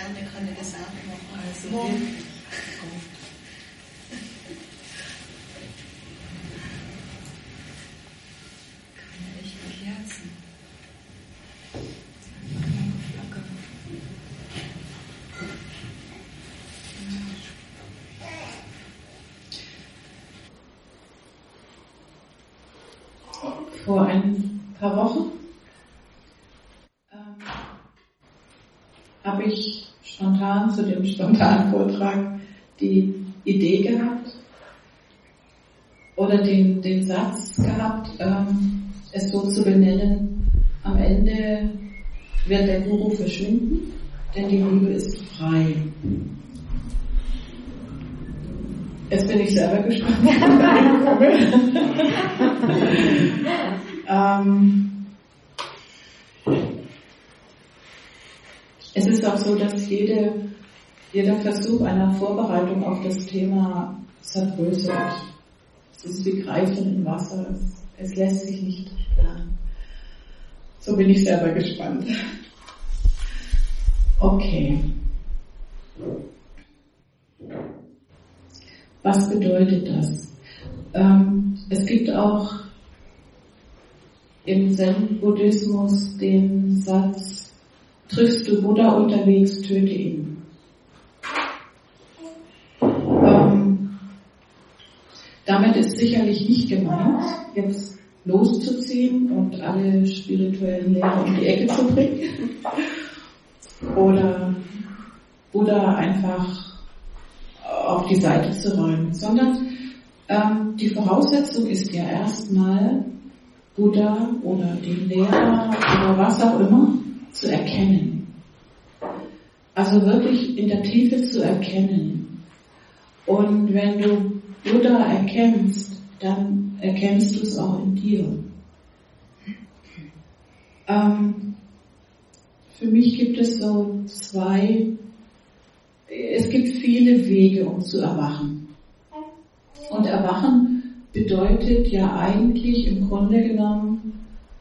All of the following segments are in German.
der kann dir das auch machen. Also keine echten Kerzen. Vor ein paar Wochen habe ich spontan zu dem spontanen Vortrag die Idee gehabt oder den Satz gehabt, es so zu benennen: Am Ende wird der Guru verschwinden, denn die Liebe ist frei. Jetzt bin ich selber gespannt, wie ich es ist auch so, dass jeder Versuch einer Vorbereitung auf das Thema zerbröselt. Es ist wie Greifen im Wasser. Es lässt sich nicht planen. So bin ich selber gespannt. Okay. Was bedeutet das? Es gibt auch im Zen-Buddhismus den Satz: Triffst du Buddha unterwegs, töte ihn. Damit ist sicherlich nicht gemeint, jetzt loszuziehen und alle spirituellen Lehrer um die Ecke zu bringen oder Buddha einfach auf die Seite zu räumen, sondern die Voraussetzung ist ja erstmal, Buddha oder den Lehrer oder was auch immer zu erkennen. Also wirklich in der Tiefe zu erkennen. Und wenn du Buddha erkennst, dann erkennst du es auch in dir. Für mich gibt es so es gibt viele Wege, um zu erwachen. Und Erwachen bedeutet ja eigentlich im Grunde genommen,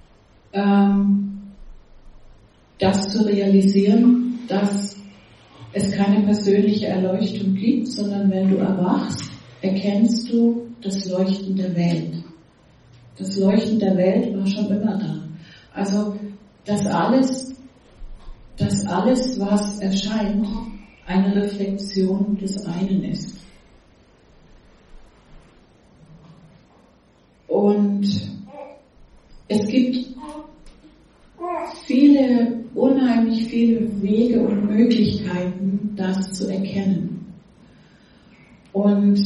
das zu realisieren, dass es keine persönliche Erleuchtung gibt, sondern wenn du erwachst, erkennst du das Leuchten der Welt. Das Leuchten der Welt war schon immer da. Also, dass alles, was erscheint, eine Reflexion des einen ist. Und es gibt unheimlich viele Wege und Möglichkeiten, das zu erkennen. Und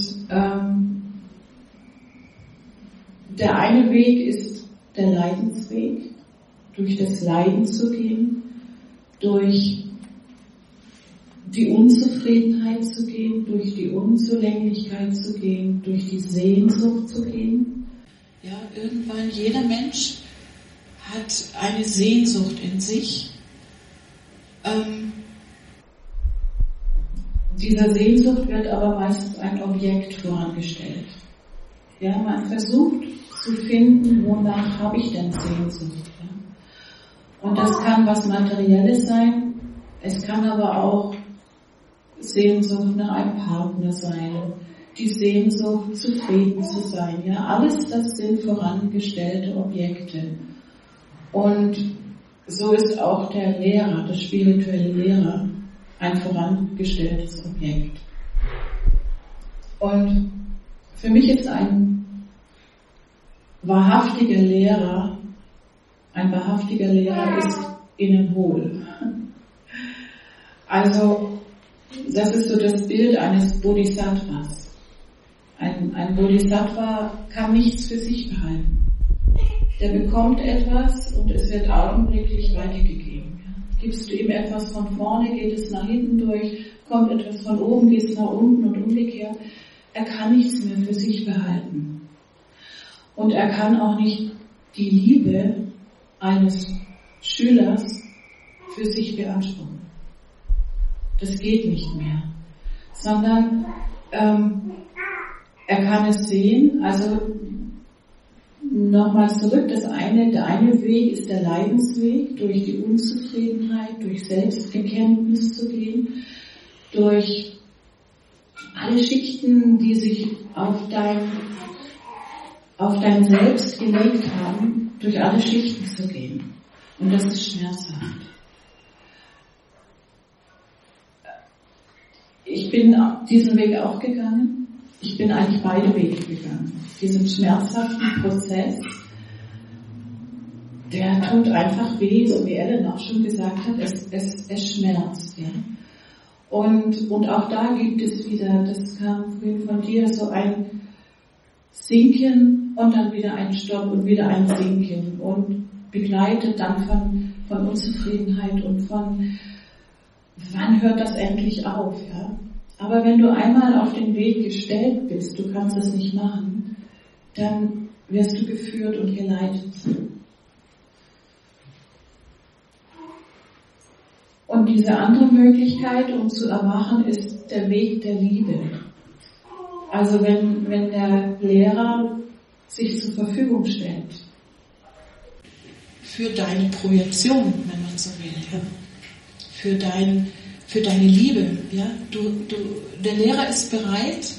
der eine Weg ist der Leidensweg, durch das Leiden zu gehen, durch die Unzufriedenheit zu gehen, durch die Unzulänglichkeit zu gehen, durch die Sehnsucht zu gehen. Ja, irgendwann jeder Mensch hat eine Sehnsucht in sich. Dieser Sehnsucht wird aber meistens ein Objekt vorangestellt. Ja, man versucht zu finden, wonach habe ich denn Sehnsucht. Ja? Und das kann was Materielles sein, es kann aber auch Sehnsucht nach einem Partner sein, die Sehnsucht, zufrieden zu sein. Ja, alles das sind vorangestellte Objekte. Und so ist auch der Lehrer, der spirituelle Lehrer, ein vorangestelltes Objekt. Und für mich ist ein wahrhaftiger Lehrer ist innen hohl. Also, das ist so das Bild eines Bodhisattvas. Ein Bodhisattva kann nichts für sich behalten. Der bekommt etwas und es wird augenblicklich weitergegeben. Gibst du ihm etwas von vorne, geht es nach hinten durch, kommt etwas von oben, geht es nach unten und umgekehrt. Er kann nichts mehr für sich behalten. Und er kann auch nicht die Liebe eines Schülers für sich beanspruchen. Das geht nicht mehr. Sondern er kann es sehen, also nochmal zurück, der eine Weg ist der Leidensweg, durch die Unzufriedenheit, durch Selbsterkenntnis zu gehen, durch alle Schichten, die sich auf dein Selbst gelegt haben, durch alle Schichten zu gehen. Und das ist schmerzhaft. Ich bin diesen Weg auch gegangen. Ich bin eigentlich beide Wege gegangen. Diesen schmerzhaften Prozess, der tut einfach weh, so wie Ellen auch schon gesagt hat, es schmerzt. Ja? Und auch da gibt es wieder, das kam vorhin von dir, so ein Sinken und dann wieder ein Stopp und wieder ein Sinken und begleitet dann von Unzufriedenheit und von, wann hört das endlich auf? Ja? Aber wenn du einmal auf den Weg gestellt bist, du kannst es nicht machen, dann wirst du geführt und geleitet. Und diese andere Möglichkeit, um zu erwachen, ist der Weg der Liebe. Also wenn der Lehrer sich zur Verfügung stellt. Für deine Projektion, wenn man so will. Ja? Für deine Liebe. Ja? Der Lehrer ist bereit,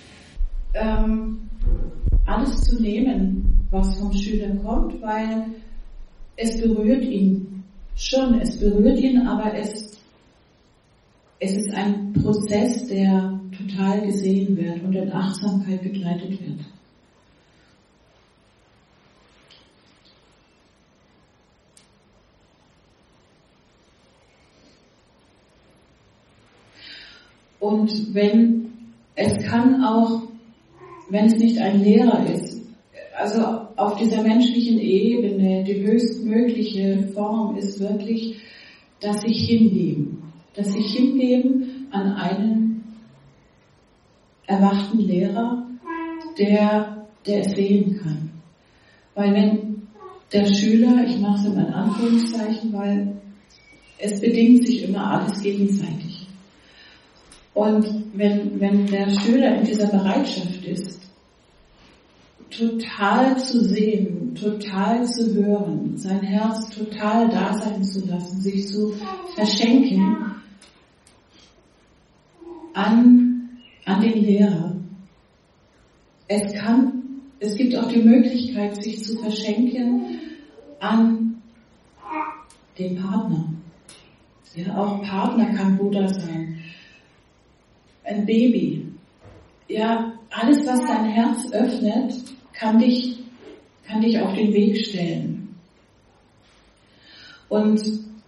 alles zu nehmen, was vom Schüler kommt, weil es berührt ihn schon. Es berührt ihn, aber es ist ein Prozess, der total gesehen wird und in Achtsamkeit begleitet wird. Und wenn es nicht ein Lehrer ist, also auf dieser menschlichen Ebene, die höchstmögliche Form ist wirklich, dass sich hingeben an einen erwachten Lehrer, der es sehen kann. Weil wenn der Schüler, ich mache es immer in Anführungszeichen, weil es bedingt sich immer alles gegenseitig. Und wenn der Schüler in dieser Bereitschaft ist, total zu sehen, total zu hören, sein Herz total da sein zu lassen, sich zu verschenken an den Lehrer. Es gibt auch die Möglichkeit, sich zu verschenken an den Partner. Ja, auch Partner kann Buddha sein. Ein Baby. Ja, alles, was dein Herz öffnet, kann dich auf den Weg stellen. Und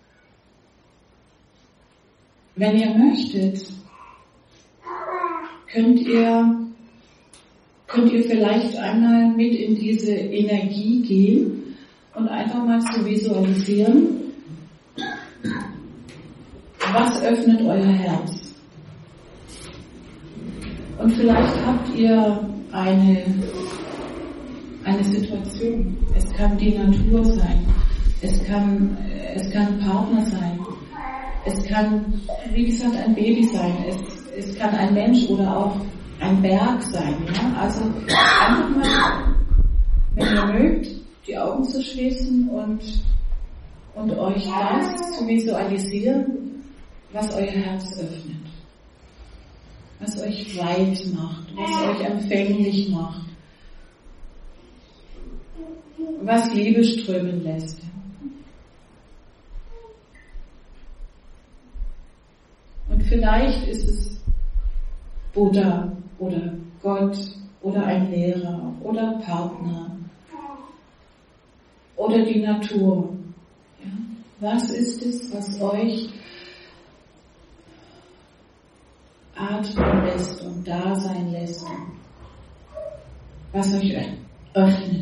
wenn ihr möchtet, könnt ihr vielleicht einmal mit in diese Energie gehen und einfach mal zu visualisieren, was öffnet euer Herz. Und vielleicht habt ihr eine Situation. Es kann die Natur sein. Es kann ein Partner sein. Es kann, wie gesagt, ein Baby sein. Es kann ein Mensch oder auch ein Berg sein. Ja? Also einfach mal, wenn ihr mögt, die Augen zu schließen und euch das zu visualisieren, was euer Herz öffnet. Was euch weit macht, was euch empfänglich macht, was Liebe strömen lässt. Und vielleicht ist es Buddha oder Gott oder ein Lehrer oder Partner oder die Natur. Ja? Was ist es, was euch atmen lässt und da sein lässt, was euch öffnet.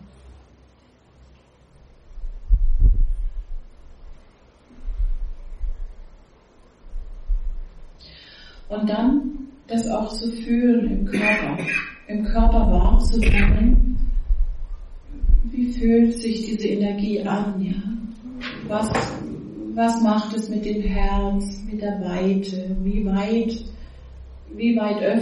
Und dann das auch zu fühlen im Körper wahrzunehmen, wie fühlt sich diese Energie an, ja? Was macht es mit dem Herz, mit der Weite, wie weit öffnet es sich?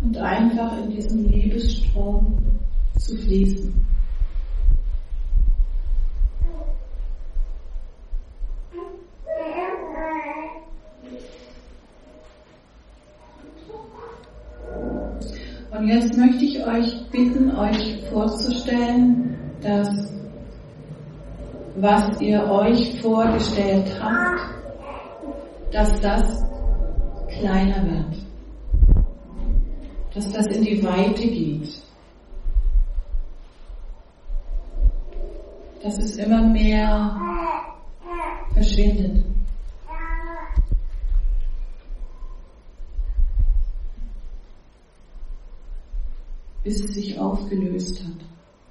und einfach in diesem Liebesstrom zu fließen. Und jetzt möchte ich euch bitten, euch vorzustellen, dass was ihr euch vorgestellt habt, dass das kleiner wird, dass das in die Weite geht, dass es immer mehr verschwindet. Bis es sich aufgelöst hat.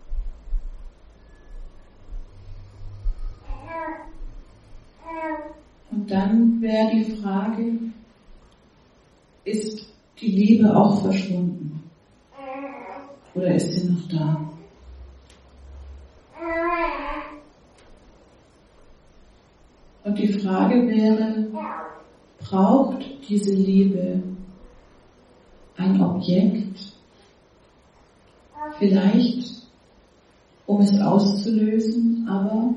Und dann wäre die Frage, ist die Liebe auch verschwunden? Oder ist sie noch da? Und die Frage wäre, braucht diese Liebe ein Objekt? Vielleicht, um es auszulösen, aber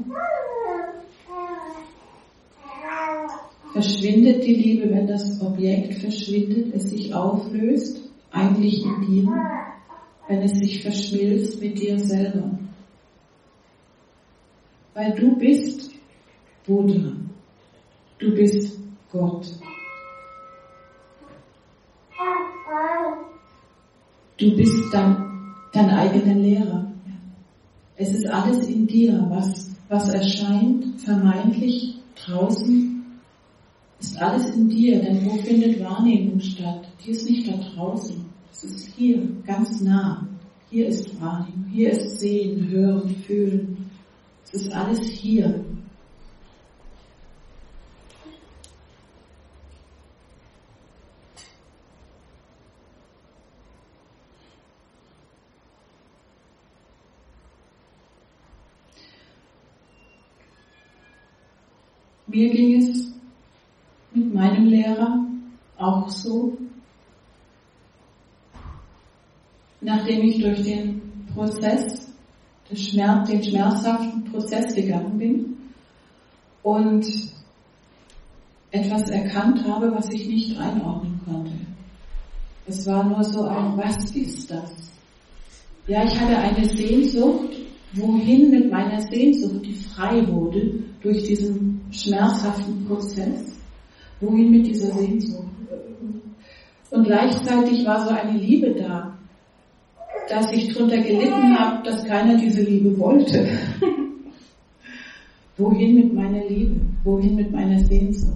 verschwindet die Liebe, wenn das Objekt verschwindet, es sich auflöst, eigentlich in dir, wenn es sich verschmilzt mit dir selber. Weil du bist Buddha, du bist Gott. Du bist dein eigener Lehrer. Es ist alles in dir, was erscheint, vermeintlich draußen, ist alles in dir, denn wo findet Wahrnehmung statt? Die ist nicht da draußen, es ist hier, ganz nah. Hier ist Wahrnehmung, hier ist Sehen, Hören, Fühlen. Es ist alles hier. Mir ging es mit meinem Lehrer auch so, nachdem ich durch den Prozess, den schmerzhaften Prozess gegangen bin und etwas erkannt habe, was ich nicht einordnen konnte. Es war nur so ein, was ist das? Ja, ich hatte eine Sehnsucht, wohin mit meiner Sehnsucht, die frei wurde durch diesen schmerzhaften Prozess, wohin mit dieser Sehnsucht. Und gleichzeitig war so eine Liebe da, dass ich drunter gelitten habe, dass keiner diese Liebe wollte. Wohin mit meiner Liebe? Wohin mit meiner Sehnsucht?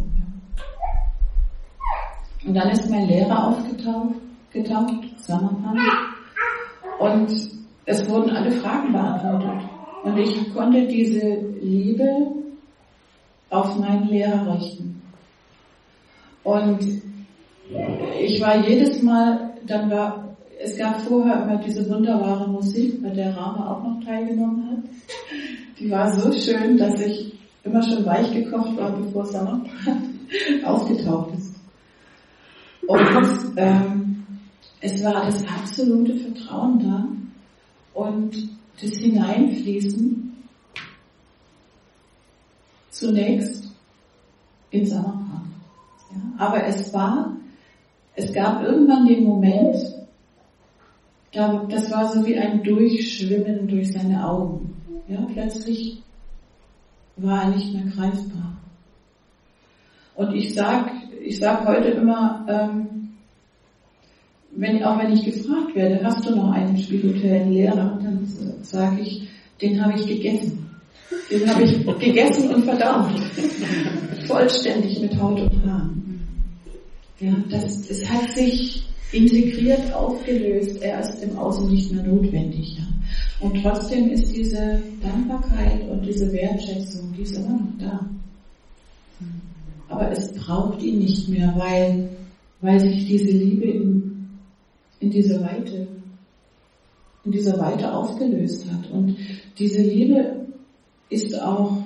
Und dann ist mein Lehrer aufgetaucht, Samarkand, und es wurden alle Fragen beantwortet. Und ich konnte diese Liebe auf meinen Lehrer richten. Und ich war jedes Mal, es gab vorher immer diese wunderbare Musik, bei der Rama auch noch teilgenommen hat. Die war so schön, dass ich immer schon weich gekocht war, bevor Samarkand aufgetaucht ist. Und es war das absolute Vertrauen da und das Hineinfließen zunächst in Samarkand. Ja, aber es gab irgendwann den Moment, das war so wie ein Durchschwimmen durch seine Augen. Ja, plötzlich war er nicht mehr greifbar. Und ich sag heute immer, wenn ich gefragt werde, hast du noch einen spirituellen Lehrer, dann sage ich, den habe ich gegessen. Den habe ich gegessen und verdaut. Vollständig mit Haut und Haaren. Ja, es hat sich integriert, aufgelöst. Er ist im Außen nicht mehr notwendig. Ja. Und trotzdem ist diese Dankbarkeit und diese Wertschätzung, die ist immer noch da. Aber es braucht ihn nicht mehr, weil sich diese Liebe in dieser Weite aufgelöst hat. Und diese Liebe ist auch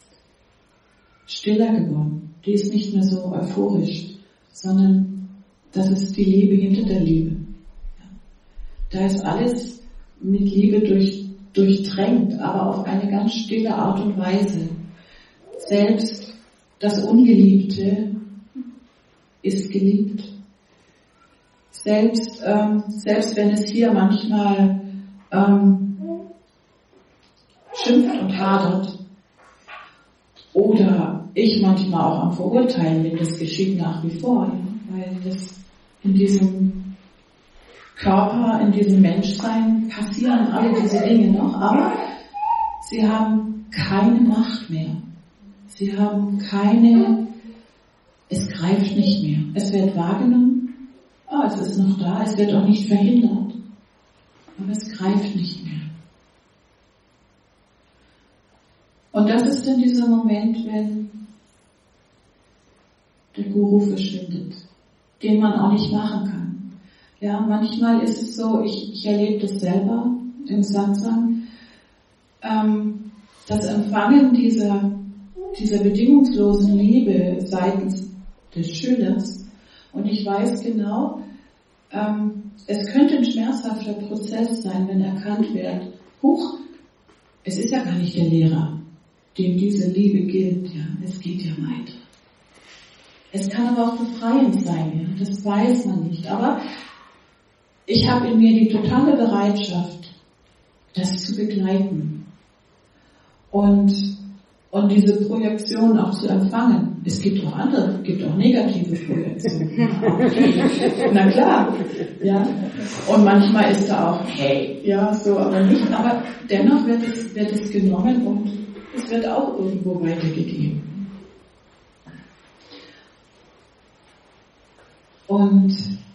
stiller geworden. Die ist nicht mehr so euphorisch, sondern das ist die Liebe hinter der Liebe. Da ist alles mit Liebe durchtränkt, aber auf eine ganz stille Art und Weise. Selbst das Ungeliebte ist geliebt. Selbst wenn es hier manchmal schimpft und hadert oder ich manchmal auch am Verurteilen bin, das geschieht nach wie vor, ja, weil das in diesem Körper, in diesem Menschsein passieren alle diese Dinge noch, aber sie haben keine Macht mehr. Sie haben es greift nicht mehr. Es wird wahrgenommen, es ist noch da, es wird auch nicht verhindert, aber es greift nicht mehr. Und das ist dann dieser Moment, wenn der Guru verschwindet, den man auch nicht machen kann. Ja, manchmal ist es so, ich erlebe das selber im Satsang, das Empfangen dieser bedingungslosen Liebe seitens des Schülers. Und ich weiß genau, es könnte ein schmerzhafter Prozess sein, wenn erkannt wird, es ist ja gar nicht der Lehrer, dem diese Liebe gilt, ja, es geht ja weiter. Es kann aber auch befreiend sein, ja, das weiß man nicht. Aber ich habe in mir die totale Bereitschaft, das zu begleiten und diese Projektion auch zu empfangen. Es gibt auch negative Projektionen. Na klar, ja. Und manchmal ist da auch, hey, ja, so, aber nicht. Aber dennoch wird es genommen und es wird auch irgendwo weitergegeben. Und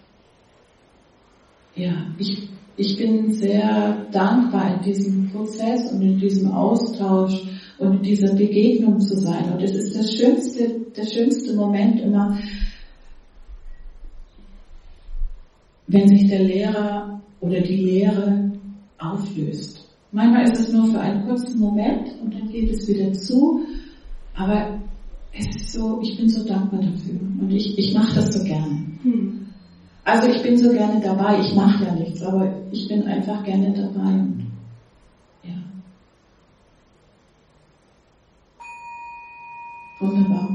ja, ich bin sehr dankbar in diesem Prozess und in diesem Austausch und in dieser Begegnung zu sein. Und es ist der schönste Moment immer, wenn sich der Lehrer oder die Lehre auflöst. Manchmal ist es nur für einen kurzen Moment und dann geht es wieder zu, aber es ist so, ich bin so dankbar dafür und ich mache das so gerne. Also ich bin so gerne dabei, ich mache ja nichts, aber ich bin einfach gerne dabei und ja. Wunderbar.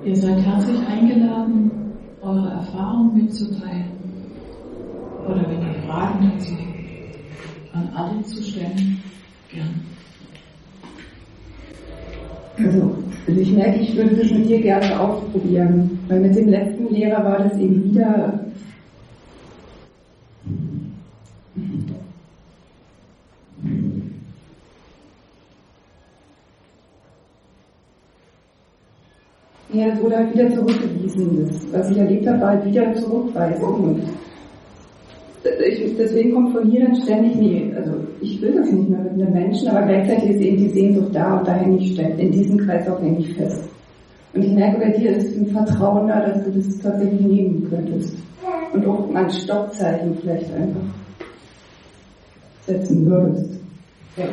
Ihr seid herzlich eingeladen, eure Erfahrungen mitzuteilen. Oder wenn ihr Fragen dazu habt, an alle zu stellen, gern. Also ich merke, ich würde das mit dir gerne ausprobieren. Weil mit dem letzten Lehrer war das eben wieder... Ja, das wurde halt wieder zurückgewiesen. Das, was ich erlebt habe, war halt wieder eine Zurückweisung. Und deswegen kommt von hier dann ständig, nee, also ich will das nicht mehr mit einem Menschen, aber gleichzeitig ist eben die Sehnsucht da und da hänge ich in diesem Kreislauf hänge ich fest. Und ich merke, bei dir ist ein Vertrauen da, dass du das tatsächlich nehmen könntest. Und auch mal ein Stoppzeichen vielleicht einfach setzen würdest. Ja.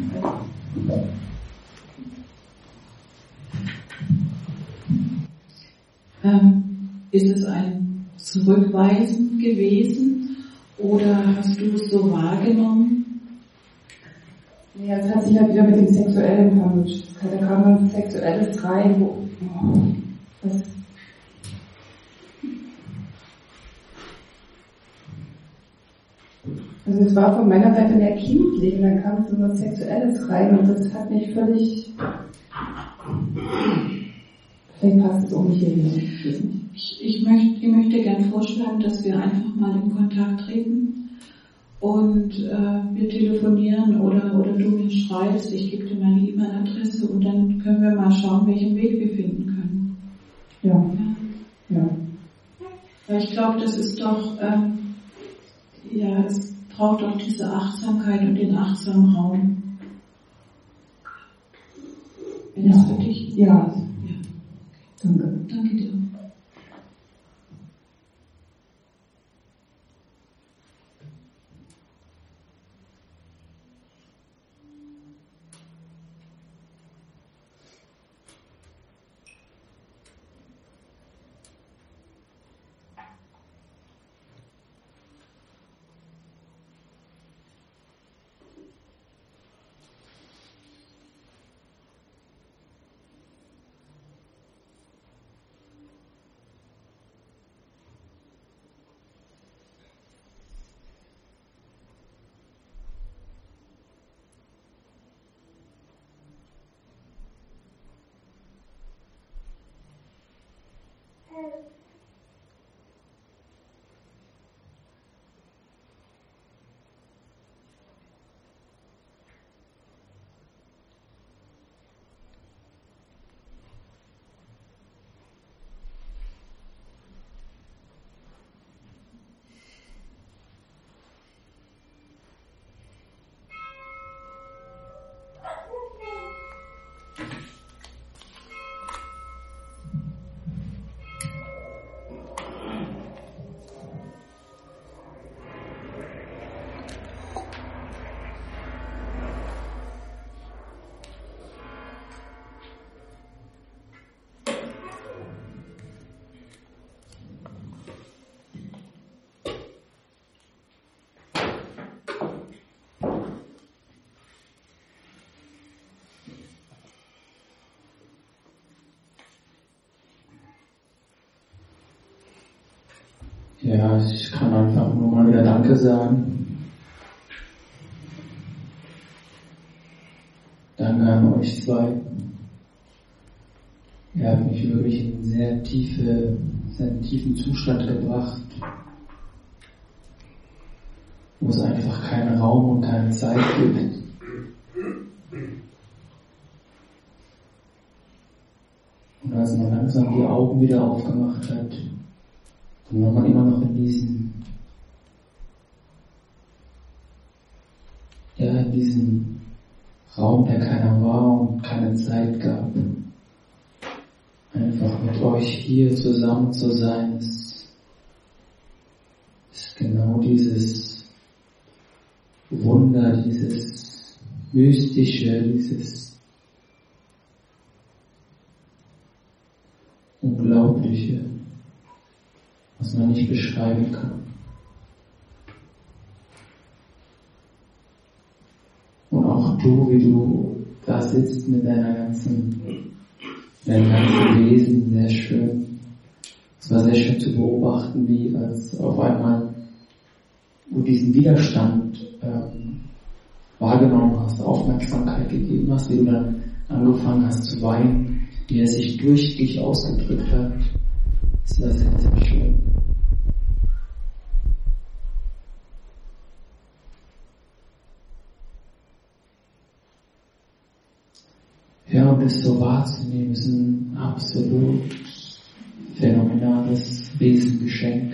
Ist es ein Zurückweisen gewesen oder hast du es so wahrgenommen? Ja, es hat sich halt wieder mit dem Sexuellen vermischt. Da kam ein Sexuelles rein, wo... was? Also es war von meiner Seite mehr kindlich, dann kam so was Sexuelles rein und das hat mich völlig... Vielleicht passt es auch nicht hier hin. Ich möchte gerne vorschlagen, dass wir einfach mal in Kontakt treten und wir telefonieren oder du mir schreibst, ich gebe dir meine E-Mail-Adresse und dann können wir mal schauen, welchen Weg wir finden können. Ja. Weil ich glaube, das ist doch, es braucht auch diese Achtsamkeit und den achtsamen Raum. Wenn das für dich ist. Ja. Danke. Danke dir. Ja, ich kann einfach nur mal wieder Danke sagen. Danke an euch zwei. Ihr habt mich wirklich in einen sehr tiefen Zustand gebracht, wo es einfach keinen Raum und keine Zeit gibt. Und als man langsam die Augen wieder aufgemacht hat, dann war man immer noch in diesem Raum, der keiner war und keine Zeit gab. Einfach mit euch hier zusammen zu sein, ist genau dieses Wunder, dieses Mystische, dieses Unglaubliche, was man nicht beschreiben kann. Und auch du, wie du da sitzt mit deiner ganzen gewesen, sehr schön. Es war sehr schön zu beobachten, wie als auf einmal du diesen Widerstand wahrgenommen hast, Aufmerksamkeit gegeben hast, wie du dann angefangen hast zu weinen, wie er sich durch dich ausgedrückt hat. Das war sehr, sehr schön. Ja, und es so wahrzunehmen, ist ein absolut phänomenales Riesengeschenk.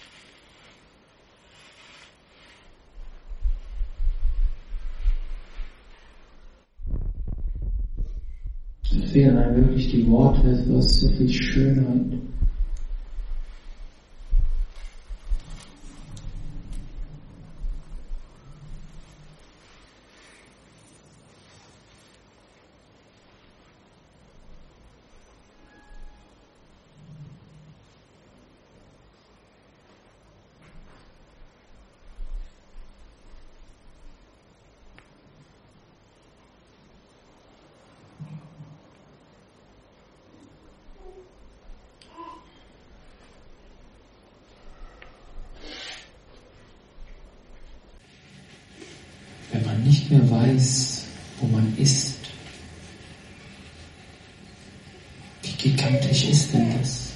Mir fehlen einem wirklich die Worte, es ist so viel Schönheit. Wenn man nicht mehr weiß, wo man ist, wie gigantisch ist denn das?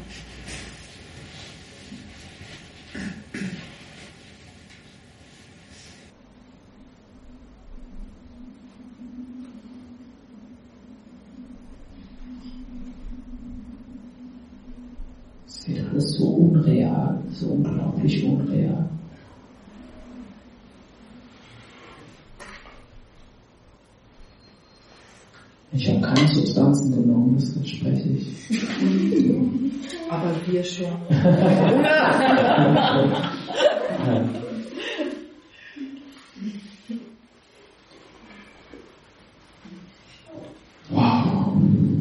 Es wird alles so unreal, so unglaublich unreal. Ich habe keine Substanzen genommen, das verspreche ich. Aber wir schon. Wow.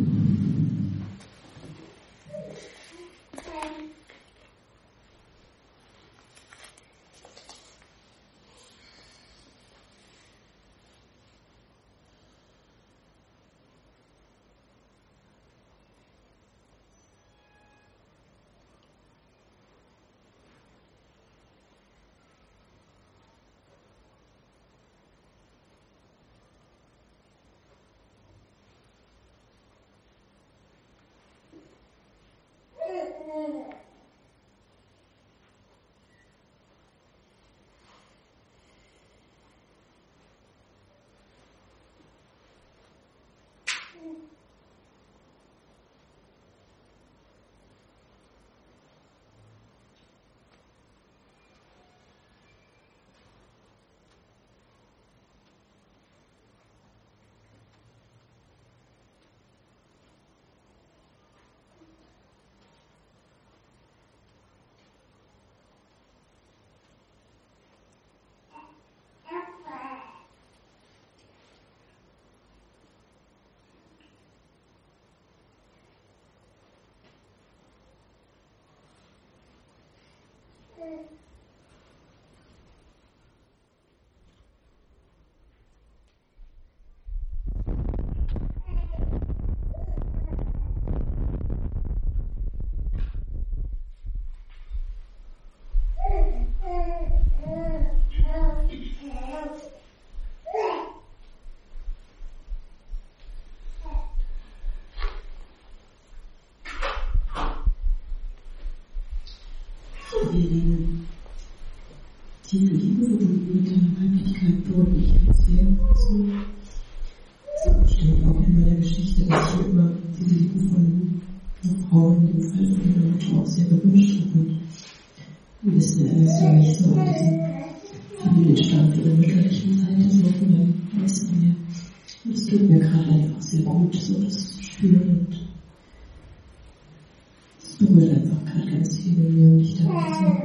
Tiefe Liebe verbunden mit deiner Weiblichkeit berührt mich jetzt sehr. So bestimmt auch in meiner Geschichte, dass ich immer diese Liebe von Frauen, in dem Fall von meiner Mutter, auch sehr gewünscht habe. Und wir wissen, erinnerst du mich so an diesen Familienstand von der mütterlichen Seite, so von der Äußeren her. Und es tut mir gerade einfach sehr gut, so das zu spüren. Und es berührt einfach gerade ganz viel in mir und ich danke sehr.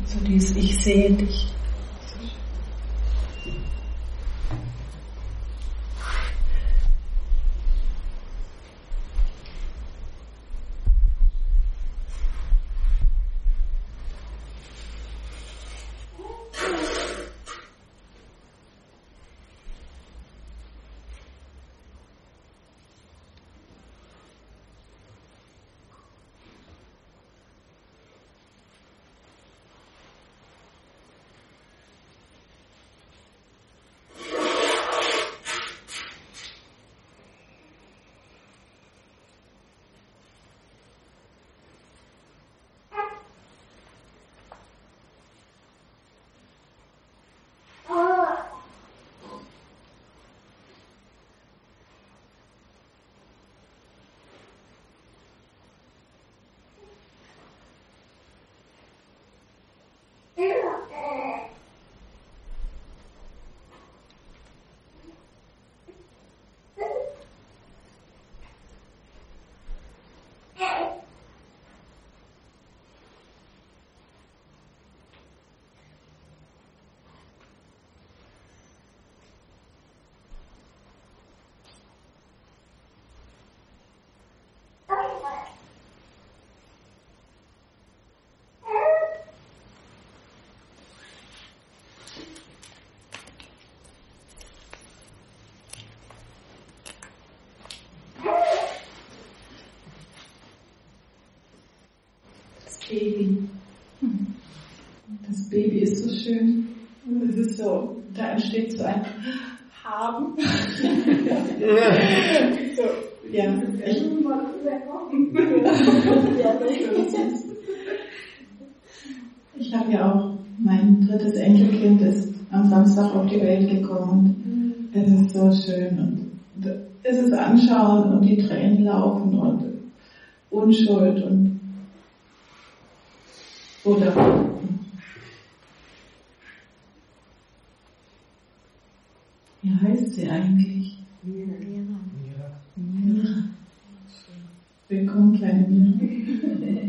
So dieses Ich sehe dich. Baby. Das Baby ist so schön. Es ist so, da entsteht so ein Haben. So, ja, echt. Ich habe ja auch, mein drittes Enkelkind ist am Samstag auf die Welt gekommen. Es ist so schön und es ist anschauen und die Tränen laufen und Unschuld und oder wie heißt sie eigentlich? Mira. Willkommen, kleine Mira.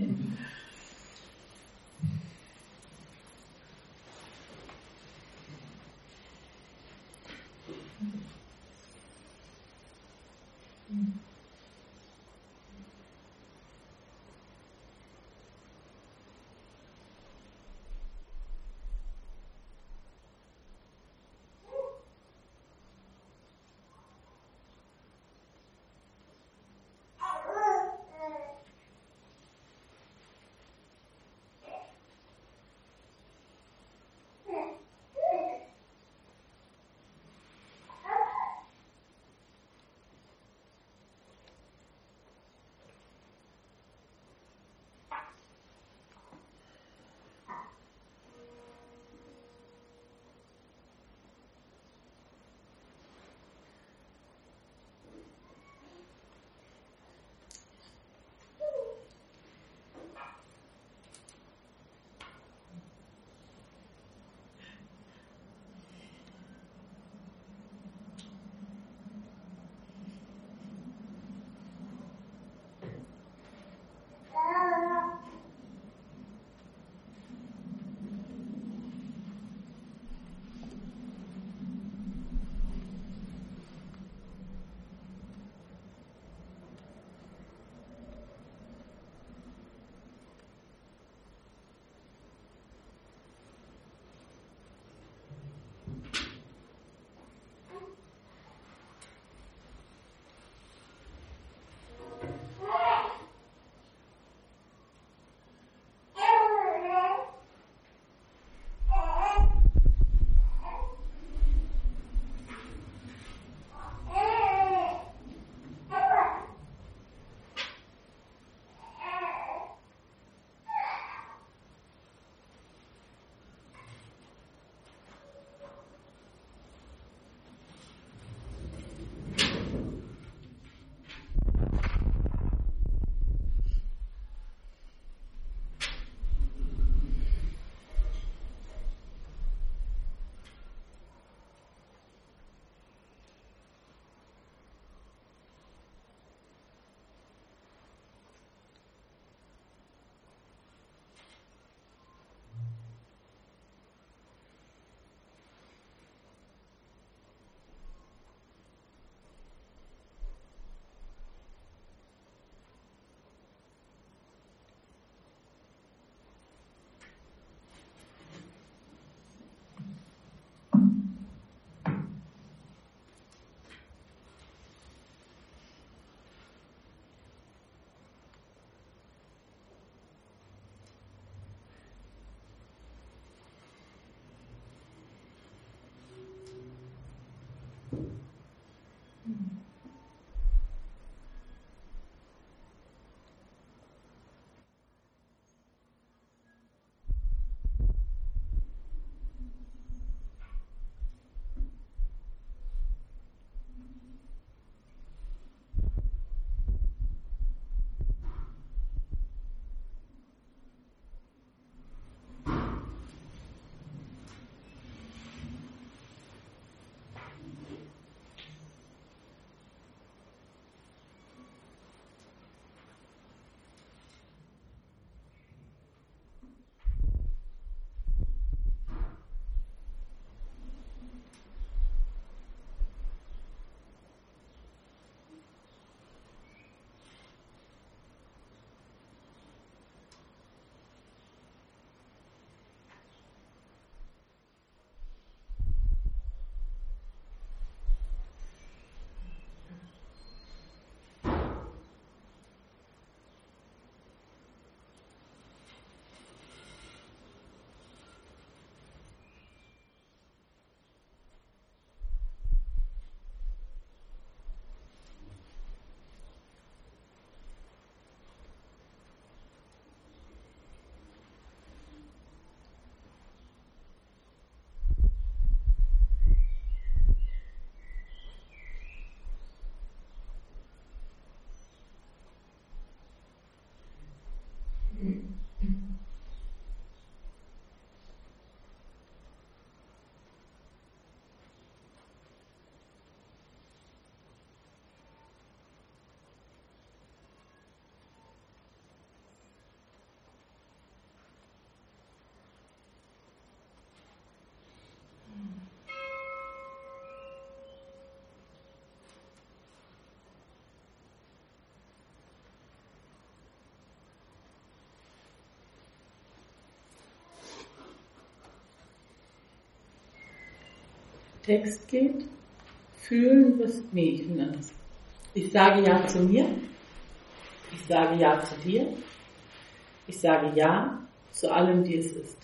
Text geht. Fühlen, was, nee, ich bin anders. Ich sage Ja zu mir. Ich sage Ja zu dir. Ich sage Ja zu allem, wie es ist.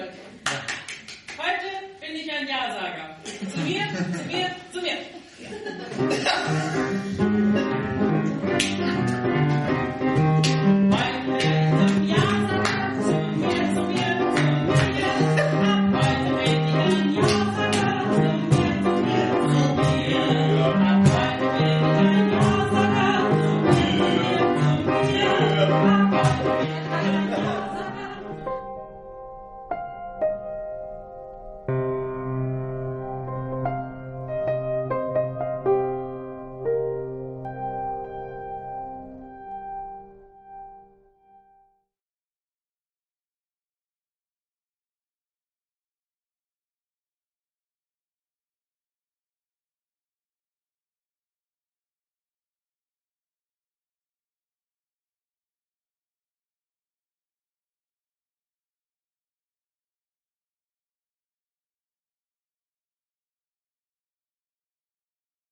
Leute. Heute bin ich ein Ja-Sager. Zu mir, zu mir, zu mir.